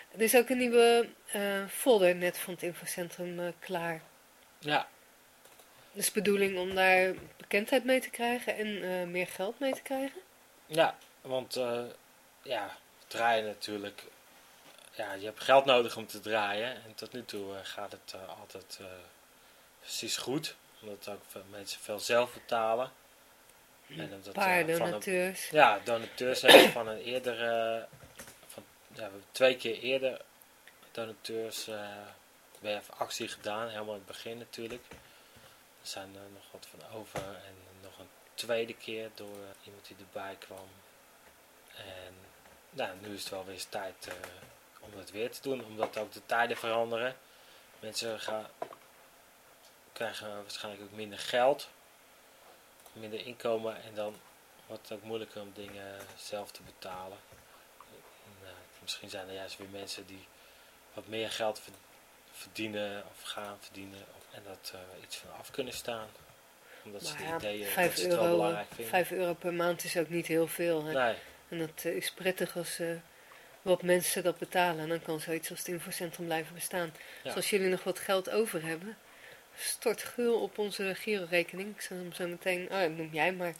Er is ook een nieuwe folder net van het infocentrum klaar. Ja, Dat is de bedoeling om daar bekendheid mee te krijgen en meer geld mee te krijgen. ja, want ja, draaien natuurlijk. Ja, je hebt geld nodig om te draaien. En tot nu toe gaat het altijd precies goed. Omdat ook veel mensen veel zelf betalen. En omdat Paar van een, donateurs. ja, donateurs hebben van een eerdere... we hebben 2 keer eerder donateurs weer even actie gedaan. Helemaal in het begin natuurlijk. Er zijn er nog wat van over. En nog een tweede keer door iemand die erbij kwam. En nou, nu is het wel weer eens tijd om het weer te doen. Omdat ook de tijden veranderen. Mensen krijgen waarschijnlijk ook minder geld. Minder inkomen. En dan wordt het ook moeilijker om dingen zelf te betalen. Misschien zijn er juist weer mensen die wat meer geld verdienen of gaan verdienen. En dat iets van af kunnen staan. Omdat ze Maar de ja, ideeën dat 5 ze het wel euro, belangrijk vinden. 5 euro per maand is ook niet heel veel. Hè? Nee, En dat is prettig als wat mensen dat betalen. En dan kan zoiets als het infocentrum blijven bestaan. ja. Dus als jullie nog wat geld over hebben, stort gul op onze girorekening. Ik zal hem zo meteen, dat noem jij maar,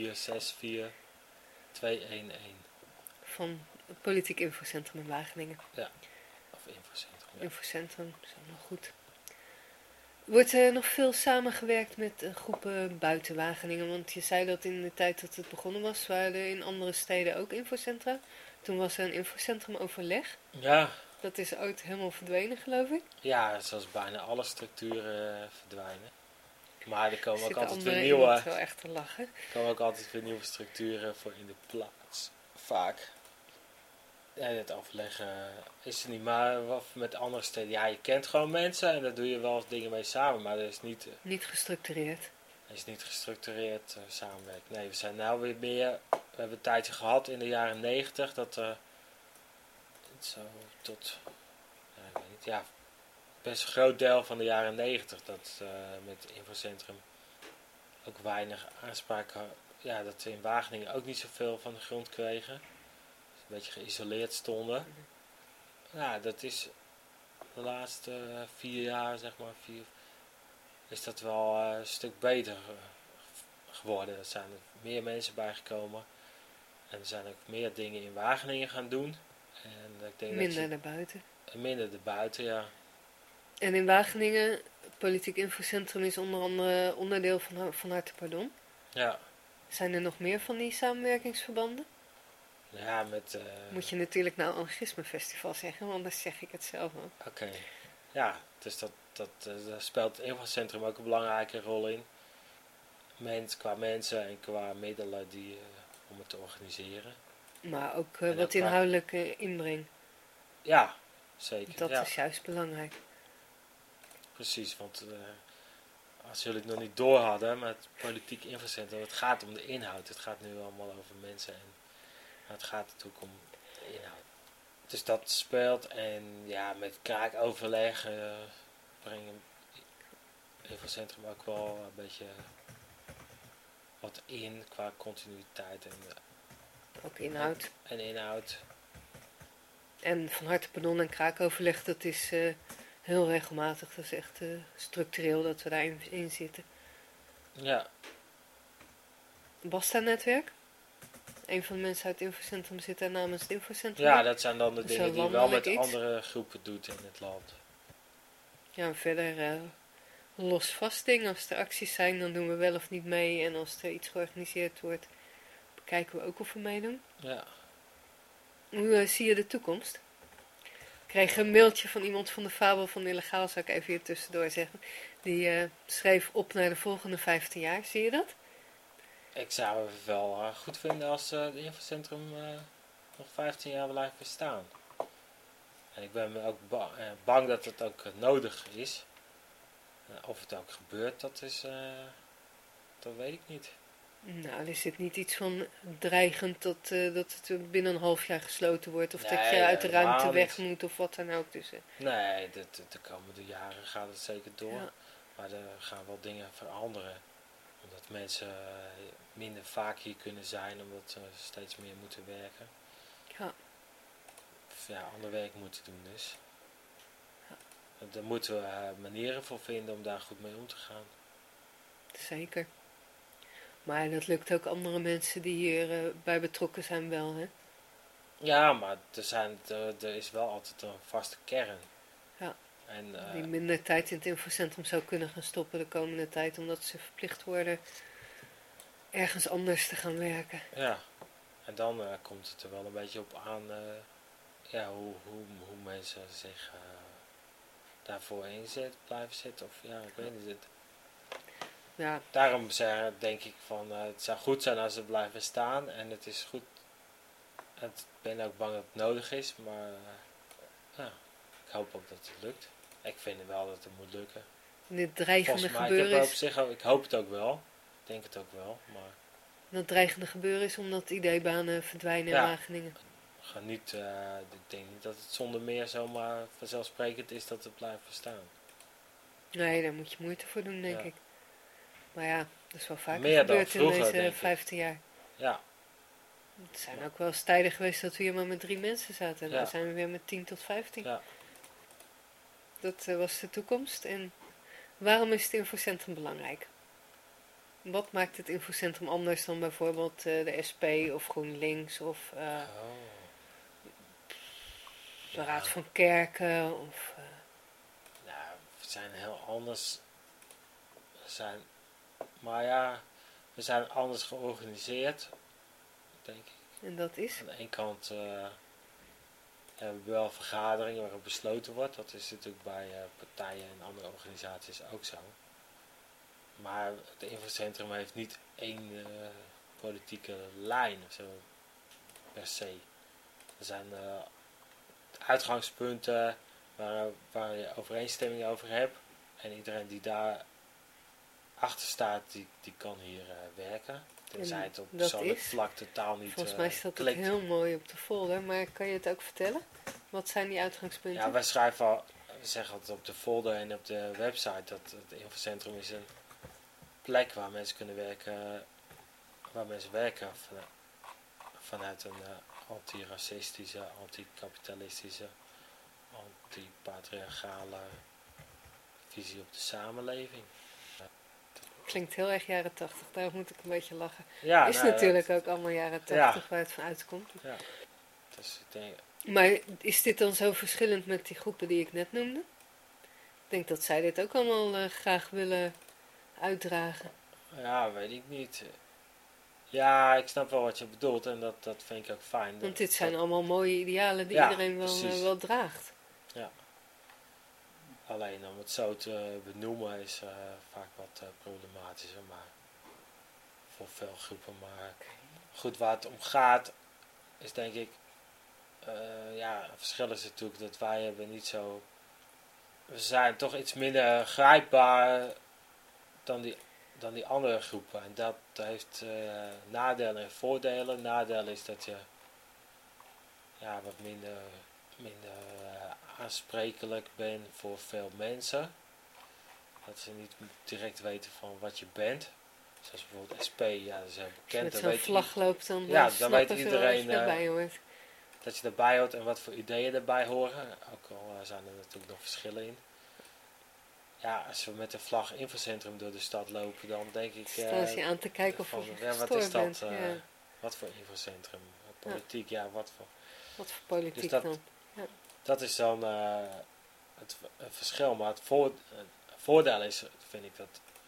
3464211. van het Politiek Infocentrum in Wageningen. Ja, of infocentrum. Ja. Infocentrum, is ook nog goed. Wordt er nog veel samengewerkt met groepen buiten Wageningen? Want je zei dat in de tijd dat het begonnen was, waren er in andere steden ook infocentra. Toen was er een infocentrumoverleg. Ja, Dat is ooit helemaal verdwenen, geloof ik. ja, zoals bijna alle structuren verdwijnen. Maar er komen ook Zitten altijd weer anderen nieuwe, iemand wel echt te lachen. structuren voor in de plaats. Vaak. Ja, het overleggen is er niet, maar wat met andere steden. Ja, je kent gewoon mensen en daar doe je wel dingen mee samen, maar dat is niet... Niet gestructureerd. Het is niet gestructureerd samenwerken. Nee, we zijn nou weer meer... We hebben een tijdje gehad in de jaren 90 dat zo tot... Ja, ik weet niet, ja, best een groot deel van de jaren 90 dat met het infocentrum ook weinig aanspraak had. Ja, dat we in Wageningen ook niet zoveel van de grond kregen. Dus een beetje geïsoleerd stonden. Ja, dat is de laatste 4 jaar, zeg maar, is dat wel een stuk beter geworden. Er zijn er meer mensen bijgekomen. En er zijn ook meer dingen in Wageningen gaan doen. En ik denk Minder naar buiten. minder erbuiten, ja. En in Wageningen, het Politiek Infocentrum is onder andere onderdeel van Harte Pardon. Ja, Zijn er nog meer van die samenwerkingsverbanden? ja met... Moet je natuurlijk nou Anarchisme-festival zeggen, want anders zeg ik het zelf ook. Oké. Ja, dus daar speelt het infocentrum ook een belangrijke rol in. Qua mensen en qua middelen om het te organiseren. Maar ook En wat ook inhoudelijke inbreng. Ja, zeker. Dat Ja, is juist belangrijk. precies. Want als jullie het nog niet door hadden met het politiek infocentrum, het gaat om de inhoud. Het gaat nu allemaal over mensen en het gaat natuurlijk om de inhoud. Dus dat speelt en ja, met kraakoverleg brengen het infocentrum ook wel een beetje wat in qua continuïteit Ook inhoud. en inhoud. En van Harte Pardon en kraakoverleg, dat is heel regelmatig. Dat is echt structureel dat we daarin in zitten. Ja, Basta-netwerk. Een van de mensen uit het infocentrum zit daar namens het infocentrum. ja, dat zijn dan de Dat is dingen een die je wel met landelijk iets. andere groepen doet in het land. Ja, en verder los vast dingen. Als er acties zijn, dan doen we wel of niet mee. En als er iets georganiseerd wordt, bekijken we ook of we meedoen. Ja, Hoe zie je de toekomst? Ik kreeg een mailtje van iemand van de Fabel van Illegaal, zou ik even hier tussendoor zeggen. Die schreef op naar de volgende 15 jaar. Zie je dat? ik zou het wel goed vinden als het infocentrum nog 15 jaar blijft bestaan. En ik ben ook bang dat het ook nodig is. Of het ook gebeurt, dat weet ik niet. Nou, er zit niet iets van dreigend dat het binnen een half jaar gesloten wordt. Of dat je Nee, uit de ruimte helemaal weg niet. moet of wat dan ook. Dus, Nee, de komende jaren gaat het zeker door. ja. Maar er gaan wel dingen veranderen. Omdat mensen minder vaak hier kunnen zijn, omdat ze steeds meer moeten werken. Ja. ander werk moeten doen is. Daar moeten we manieren voor vinden om daar goed mee om te gaan. Zeker. Maar dat lukt ook andere mensen die hier bij betrokken zijn wel, hè? Ja, maar er is wel altijd een vaste kern. Ja. En, die minder tijd in het infocentrum zou kunnen gaan stoppen de komende tijd, omdat ze verplicht worden ergens anders te gaan werken. Ja, en dan komt het er wel een beetje op aan hoe mensen zich daarvoor blijven zitten. Of ja, ik weet niet. Ja. Daarom denk ik van het zou goed zijn als ze blijven staan. En het is goed. En ik ben ook bang dat het nodig is. Maar ik hoop ook dat het lukt. Ik vind wel dat het moet lukken. Dit dreigende Volgens mij, gebeuren ik hoop het ook wel. Ik denk het ook wel. Maar dat dreigende gebeuren is omdat ID-banen verdwijnen in Wageningen. Ik denk niet dat het zonder meer zomaar vanzelfsprekend is dat het blijft bestaan. Nee, daar moet je moeite voor doen, denk ik. Maar ja, dat is wel vaker meer gebeurd vroeger, in deze 15 jaar. Ja. Het zijn ook wel eens tijden geweest dat we hier maar met 3 mensen zaten. En dan zijn we weer met 10 tot 15. Ja. Dat was de toekomst. En waarom is het infocentrum belangrijk? Wat maakt het infocentrum anders dan bijvoorbeeld de SP of GroenLinks of de Raad van Kerken? Of, we zijn heel anders. We zijn anders georganiseerd, denk ik. En dat is? Aan de ene kant hebben we wel vergaderingen waarop besloten wordt. Dat is natuurlijk bij partijen en andere organisaties ook zo. Maar het infocentrum heeft niet één politieke lijn of zo, per se. Er zijn uitgangspunten waar je overeenstemming over hebt. En iedereen die daar achter staat, die kan hier werken. Tenzij het op persoonlijk vlak totaal niet volgens mij staat klikt. het heel mooi op de folder, maar kan je het ook vertellen? Wat zijn die uitgangspunten? Ja, we zeggen altijd op de folder en op de website dat het infocentrum is een plek waar mensen kunnen werken, vanuit een anti-racistische, anti-kapitalistische, anti-patriarchale visie op de samenleving. Klinkt heel erg jaren 80, daar moet ik een beetje lachen. Ja, is natuurlijk ook allemaal jaren 80 waar het van uitkomt. Ja. Dus ik denk... Maar is dit dan zo verschillend met die groepen die ik net noemde? Ik denk dat zij dit ook allemaal graag willen uitdragen. Ja, weet ik niet. Ja, ik snap wel wat je bedoelt en dat vind ik ook fijn. Want dit zijn allemaal mooie idealen die iedereen wel draagt. Ja. Alleen om het zo te benoemen is vaak wat problematischer, maar voor veel groepen. Maar goed, waar het om gaat is denk ik, het verschil is natuurlijk dat wij hebben niet zo, we zijn toch iets minder grijpbaar dan die andere groepen. En dat heeft nadelen en voordelen. Nadeel is dat je wat minder aansprekelijk bent voor veel mensen. Dat ze niet direct weten van wat je bent. Zoals bijvoorbeeld SP, dat is heel bekend. Als je met zo'n vlag loopt, dan weet iedereen dat je erbij hoort en wat voor ideeën erbij horen. Ook al zijn er natuurlijk nog verschillen in. Ja, als we met een vlag infocentrum door de stad lopen, dan denk ik... Staan ze je aan te kijken of je wat is dat? bent. Wat voor infocentrum? Politiek, wat voor... Wat voor politiek dus dan? Ja. Dat is dan het verschil. Maar het voordeel is, vind ik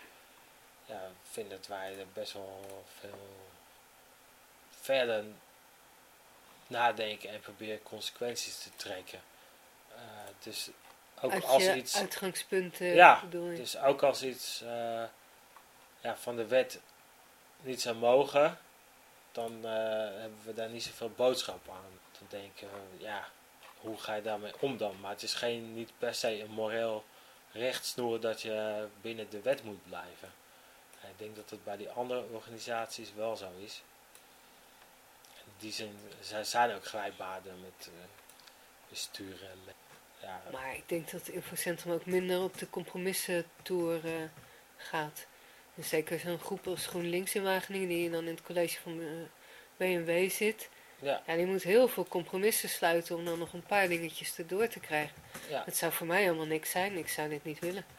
dat wij er best wel veel verder nadenken en proberen consequenties te trekken. Dus ook uit als je iets uitgangspunten bedoel je? Dus ook als iets van de wet niet zou mogen, dan hebben we daar niet zoveel boodschap aan. Dan denken we, hoe ga je daarmee om dan? Maar het is niet per se een moreel rechtsnoer dat je binnen de wet moet blijven. En ik denk dat het bij die andere organisaties wel zo is. In die zin, zij zijn ook grijpbaarder met besturen. Ja. Maar ik denk dat het infocentrum ook minder op de compromissentoer gaat. Dus zeker zo'n groep als GroenLinks in Wageningen, die dan in het college van BMW zit. Ja, Ja, die moet heel veel compromissen sluiten om dan nog een paar dingetjes erdoor te krijgen. ja, Het zou voor mij helemaal niks zijn. Ik zou dit niet willen.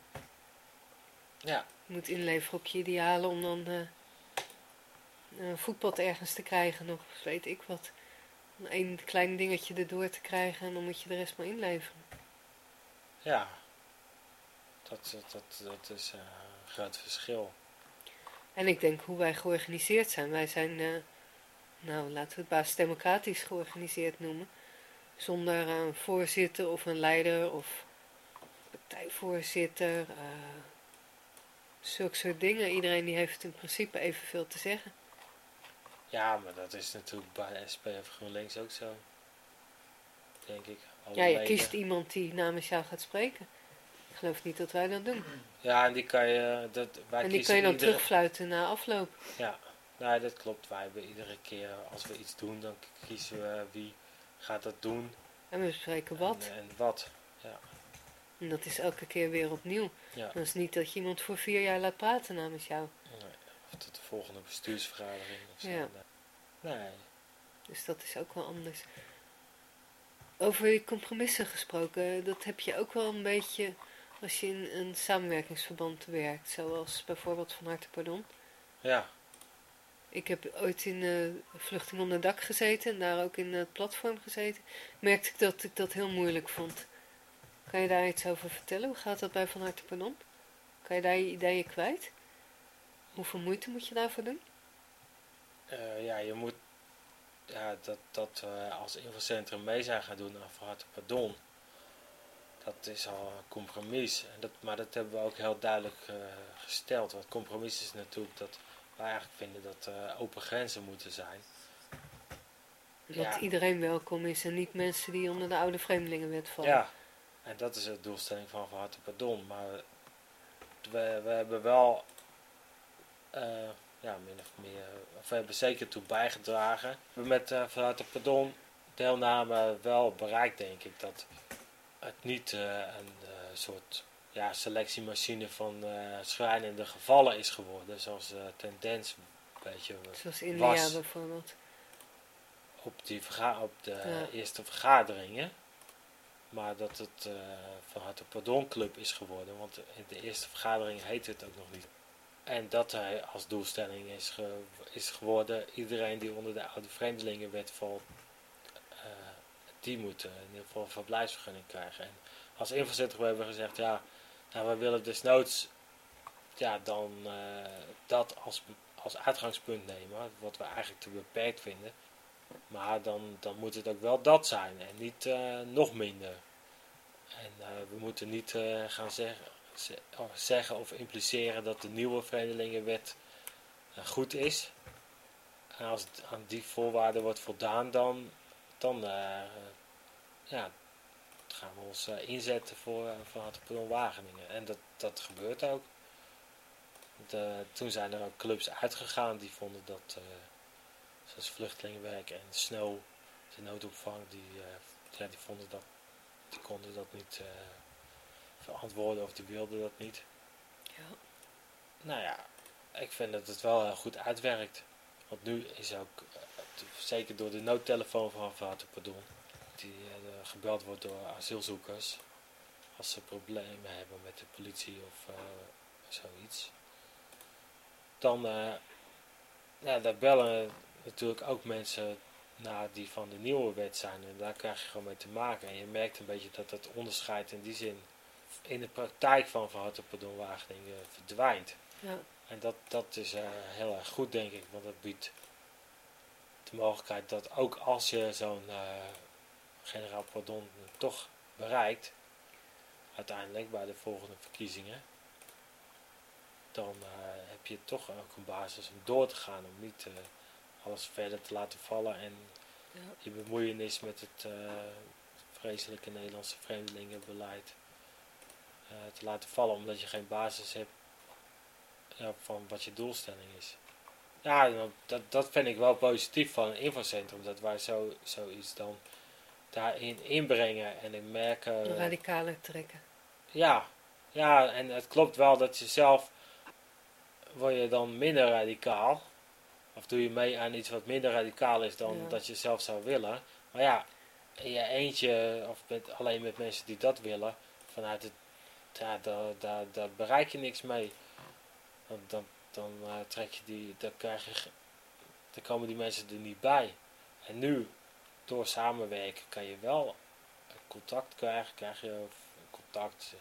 ja. Je moet inleveren op je idealen om dan een voetpad ergens te krijgen nog. Weet ik wat. Een klein dingetje erdoor te krijgen en dan moet je de rest maar inleveren. Ja, dat is een groot verschil. En ik denk hoe wij georganiseerd zijn. Wij zijn, nou laten we het basis-democratisch georganiseerd noemen. Zonder een voorzitter of een leider of partijvoorzitter. Zulke soort dingen. Iedereen die heeft in principe evenveel te zeggen. Ja, maar dat is natuurlijk bij SP of GroenLinks ook zo. Denk ik. Alle Ja, je leden. kiest iemand die namens jou gaat spreken. Ik geloof niet dat wij dat doen. Ja, en die kan je... wij En die kiezen kan je dan iedere... terugfluiten na afloop. Ja, nee, dat klopt. Wij hebben iedere keer als we iets doen, dan kiezen we wie gaat dat doen. En we bespreken wat. En wat. Ja, En dat is elke keer weer opnieuw. ja. Dat is niet dat je iemand voor 4 jaar laat praten namens jou. Nee, of tot de volgende bestuursvergadering of zo. Ja. Nee. Dus dat is ook wel anders. Over die compromissen gesproken, dat heb je ook wel een beetje als je in een samenwerkingsverband werkt. Zoals bijvoorbeeld Van Harte Pardon. Ja. Ik heb ooit in Vluchting onder dak gezeten en daar ook in het platform gezeten. Merkte ik dat heel moeilijk vond. Kan je daar iets over vertellen? Hoe gaat dat bij Van Harte Pardon? Kan je daar je ideeën kwijt? Hoeveel moeite moet je daarvoor doen? Ja, je moet... Ja, dat we als infocentrum mee zijn gaan doen aan Van Harte Pardon. Dat is al een compromis. Maar dat hebben we ook heel duidelijk gesteld. Want compromis is natuurlijk dat wij eigenlijk vinden dat open grenzen moeten zijn. Dat iedereen welkom is en niet mensen die onder de oude vreemdelingenwet vallen. Ja, en dat is de doelstelling van Harte Pardon. Maar we hebben wel, min of meer, of we hebben zeker toe bijgedragen. We hebben met Van Harte Pardon deelname wel bereikt, denk ik, dat het niet een soort selectiemachine van schrijnende gevallen is geworden, zoals de tendens een beetje zoals India was bijvoorbeeld. op de eerste vergaderingen. Maar dat het Van Harte Pardon Club is geworden, want in de eerste vergadering heette het ook nog niet. En dat hij als doelstelling is geworden, iedereen die onder de oude vreemdelingenwet valt, die moet in ieder geval een verblijfsvergunning krijgen. En als infocentrum hebben we gezegd, we willen desnoods dan dat als uitgangspunt nemen, wat we eigenlijk te beperkt vinden. Maar dan moet het ook wel dat zijn en niet nog minder. En we moeten niet gaan zeggen of impliceren dat de nieuwe vreemdelingenwet goed is. En als het aan die voorwaarden wordt voldaan, dan gaan we ons inzetten voor Van Harte Pardon Wageningen. En dat gebeurt ook. Toen zijn er ook clubs uitgegaan die vonden dat, zoals vluchtelingenwerk en Snow, de noodopvang, die vonden dat, die konden dat niet verantwoorden of die wilden dat niet. Ja. Nou ja, ik vind dat het wel heel goed uitwerkt. Want nu is ook, zeker door de noodtelefoon van Harte Pardon, die gebeld wordt door asielzoekers als ze problemen hebben met de politie of zoiets. Dan daar bellen natuurlijk ook mensen naar die van de nieuwe wet zijn. En daar krijg je gewoon mee te maken. En je merkt een beetje dat dat onderscheid in die zin in de praktijk van Harte Pardon Wageningen verdwijnt. Ja. En dat is heel erg goed, denk ik. Want dat biedt de mogelijkheid dat ook als je zo'n generaal pardon toch bereikt, uiteindelijk bij de volgende verkiezingen, dan heb je toch ook een basis om door te gaan, om niet alles verder te laten vallen en je bemoeienis met het vreselijke Nederlandse vreemdelingenbeleid te laten vallen, omdat je geen basis hebt van wat je doelstelling is. Ja, dat vind ik wel positief van een infocentrum, dat wij zoiets dan daarin inbrengen en ik merk... radicaler trekken. Ja, en het klopt wel dat je zelf word je dan minder radicaal, Of doe je mee aan iets wat minder radicaal is dan dat je zelf zou willen. Maar ja, in je eentje of alleen met mensen die dat willen, vanuit het, ja, daar bereik je niks mee. Dan trek je dan komen die mensen er niet bij. En nu, door samenwerken, kan je wel contact krijgen. Krijg je contact,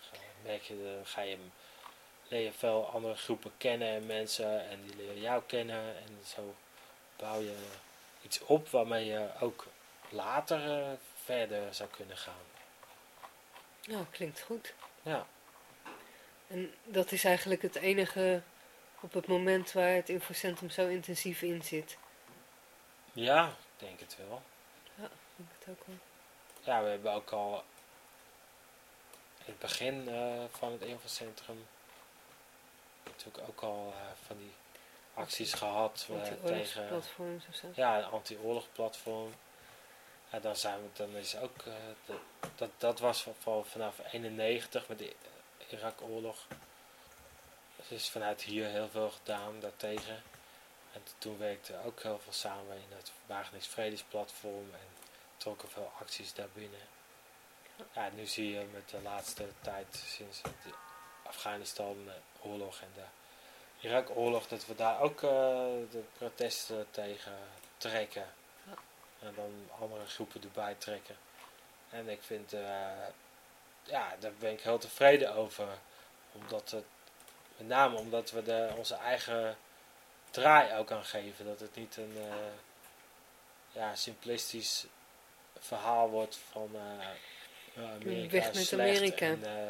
leer je veel andere groepen kennen en mensen. En die leren jou kennen. En zo bouw je iets op waarmee je ook later verder zou kunnen gaan. Nou, klinkt goed. Ja. En dat is eigenlijk het enige op het moment waar het infocentrum zo intensief in zit. Ja, ik denk het wel. Ja, ik denk het ook wel. Ja, we hebben ook al in het begin van het infocentrum natuurlijk ook al van die acties gehad tegen platforms of zo. Ja, een anti-oorlogplatform. Ja, dan is ook dat was vanaf 91 met de Irak-oorlog. Er is vanuit hier heel veel gedaan daartegen. En toen werkte ook heel veel samen in het Wageningen Vredesplatform en trokken veel acties daarbinnen. Ja, nu zie je met de laatste tijd, sinds de Afghanistan-oorlog en de Irak-oorlog, dat we daar ook de protesten tegen trekken. Ja. En dan andere groepen erbij trekken. En ik vind, daar ben ik heel tevreden over. Met name omdat we onze eigen draai ook aan geven. Dat het niet een simplistisch verhaal wordt van Amerika weg met slecht. Amerika.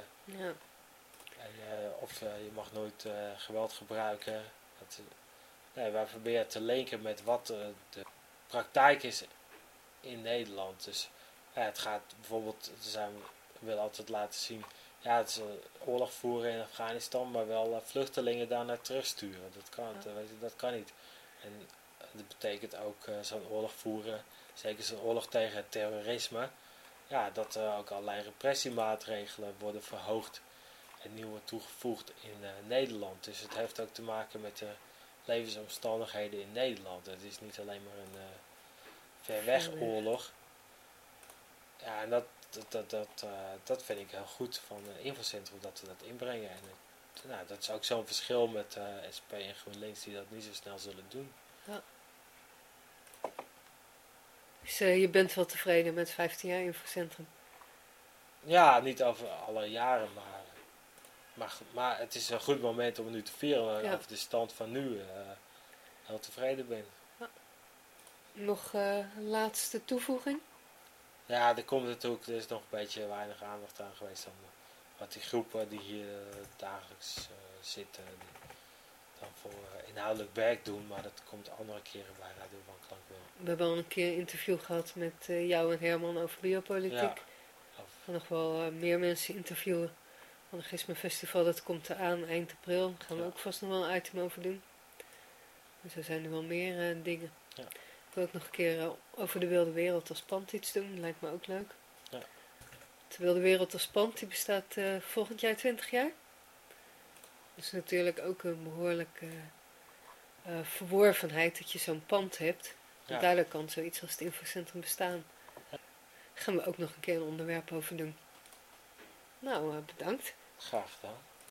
Of je mag nooit geweld gebruiken. Wij proberen te linken met wat de praktijk is in Nederland. Dus het gaat bijvoorbeeld, we willen altijd laten zien, het is oorlog voeren in Afghanistan, maar wel vluchtelingen daar naar terugsturen. Dat kan niet. En dat betekent ook zo'n oorlog voeren, zeker zo'n oorlog tegen het terrorisme, dat er ook allerlei repressiemaatregelen worden verhoogd en nieuw wordt toegevoegd in Nederland. Dus het heeft ook te maken met de levensomstandigheden in Nederland. Het is niet alleen maar een ver weg oorlog. Ja, en dat vind ik heel goed van het infocentrum, dat we dat inbrengen. En dat is ook zo'n verschil met SP en GroenLinks die dat niet zo snel zullen doen. Ja. Dus je bent wel tevreden met 15 jaar infocentrum? Ja, niet over alle jaren, maar het is een goed moment om het nu te vieren. Over de stand van nu heel tevreden ben. Ja. Nog een laatste toevoeging? Ja, er is nog een beetje weinig aandacht aan geweest dan wat die groepen die hier dagelijks zitten, die dan voor inhoudelijk werk doen, maar dat komt andere keren bij Radio Wanklank wel. We hebben al een keer een interview gehad met jou en Herman over biopolitiek. Ja. We gaan nog wel meer mensen interviewen. Van het Gisma Festival, dat komt eraan eind april. Daar gaan we ook vast nog wel een item over doen. Dus er zijn er wel meer dingen. Ja. Ik wil ook nog een keer over de Wilde Wereld als pand iets doen. Lijkt me ook leuk. Ja. De Wilde Wereld als pand, die bestaat volgend jaar 20 jaar. Dat is natuurlijk ook een behoorlijke verworvenheid dat je zo'n pand hebt. Ja. Daardoor kan zoiets als het infocentrum bestaan. Daar gaan we ook nog een keer een onderwerp over doen. Nou, bedankt. Graag gedaan.